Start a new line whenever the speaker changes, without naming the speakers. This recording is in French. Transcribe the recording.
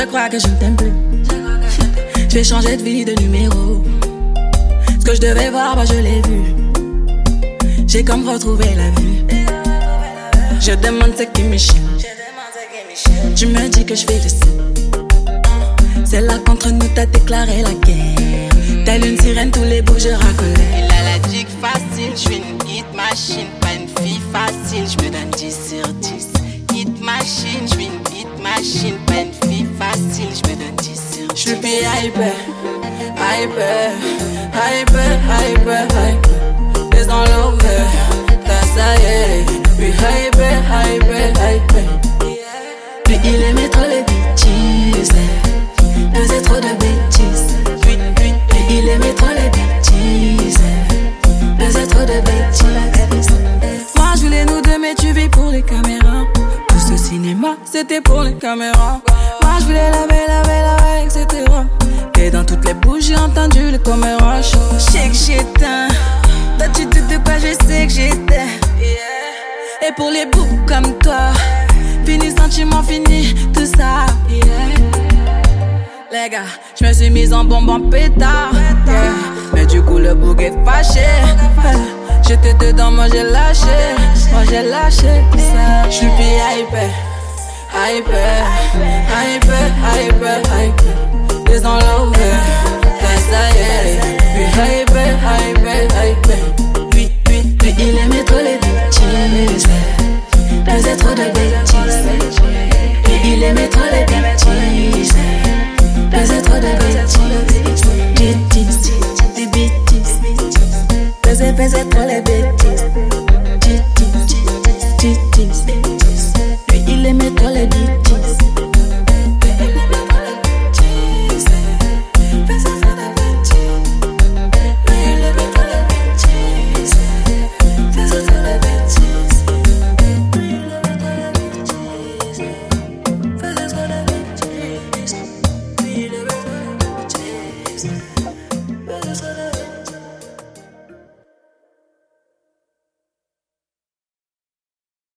crois que je ne t'aime plus. Je vais changer de vie, de numéro. Ce que je devais voir, bah je l'ai vu. J'ai comme retrouvé la vue. Je demande ce qui me chie. Tu me dis que je fais le signe. C'est là qu'entre nous t'as déclaré la guerre. Telle une sirène, tous les bouts je racolais.
Il a la dick facile, je suis une hit machine. Pas une fille facile, je me donne 10 sur 10. Hit machine, je suis une hit machine. Pas une fille facile, je me donne 10 sur 10.
Je suis hyper, hyper, hyper, hyper, hyper. Les dans l'over, t'as ça y est. Puis hyper, hyper, hyper. Puis il aimait trop les bêtises. Faisait trop de bêtises. Puis il aimait trop les bêtises. Faisait trop de bêtises. Moi je voulais nous deux mais tu vis pour les caméras. Tout ce cinéma c'était pour les caméras. Moi je voulais la belle, etc. Et dans toutes les bouches j'ai entendu le caméra. Je sais que j'éteins. Toi tu te doutes pas, je sais que j'étais. Et pour les boucs comme toi, fini sentiment, fini tout ça. Les gars, je me suis mise en bombe en pétard. Mais du coup le bouc est fâché. J'étais dedans, moi j'ai lâché. Moi j'ai lâché tout ça. Je suis hyper, hyper, hyper, hyper, hyper. Les dans l'over.